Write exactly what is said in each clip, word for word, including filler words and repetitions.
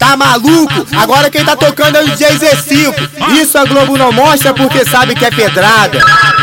Tá maluco? Agora quem tá tocando é o D J Z cinco. Isso a Globo não mostra porque sabe que é pedrada.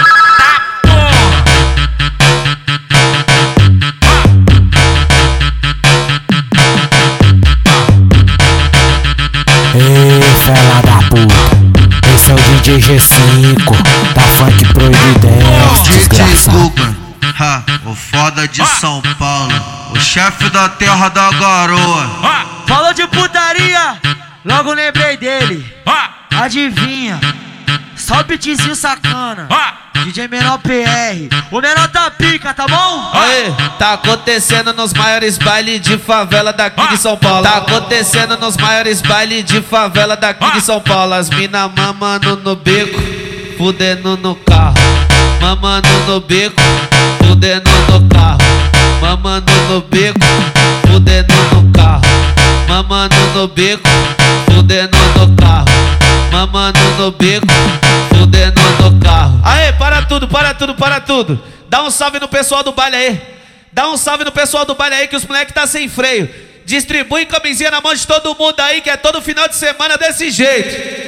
Ei, fela da puta, esse é o D J G cinco, tá funk proibidez, desgraçado. Ha, o foda de São Paulo, o chefe da terra da garoa. Falou de putaria, logo lembrei dele. Adivinha, só o beatzinho sacana. D J Menor P R, o menor tá pica, tá bom? Aê, tá acontecendo nos maiores bailes de favela daqui de São Paulo. Tá acontecendo nos maiores bailes de favela daqui de São Paulo. As mina mamando no beco, fudendo no carro. Mamando no beco, fudendo no carro. Mamando no beco, fudendo no carro. Mamando no beco, fudendo no carro. Mamando no beco, fudendo no carro. Aê, para tudo, para tudo, para tudo. Dá um salve no pessoal do baile aí. Dá um salve no pessoal do baile aí que os moleques tá sem freio. Distribui camisinha na mão de todo mundo aí, que é todo final de semana desse jeito.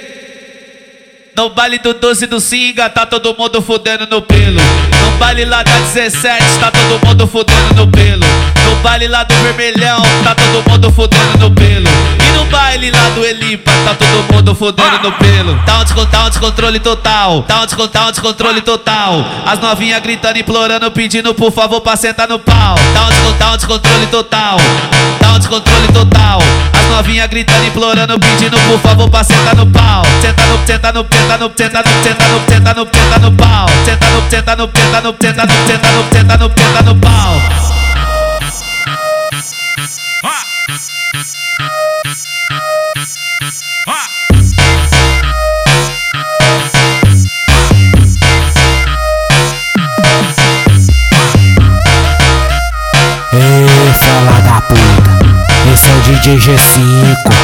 No baile do doze do Singa, tá todo mundo fudendo no pelo. No baile lá da dezessete, tá todo mundo fudendo no pelo. No baile lá do Vermelhão, tá todo mundo fudendo no pelo. E no baile lá do Elipa, tá todo mundo fudendo no pelo. Tá um, descont tá um descontrole total, tá um, descont tá um descontrole total. As novinhas gritando, implorando, pedindo por favor pra sentar no pau. Tá um, descont tá um descontrole total, tá um descontrole total. As novinhas gritando, implorando, pedindo por favor pra sentar no pau. Senta no, senta no, senta no, senta no, senta no, senta no, senta no pau. Senta no, senta no, senta no, senta no, senta no, senta no, senta no pau. Ei, fela da puta, esse é o D J G cinco,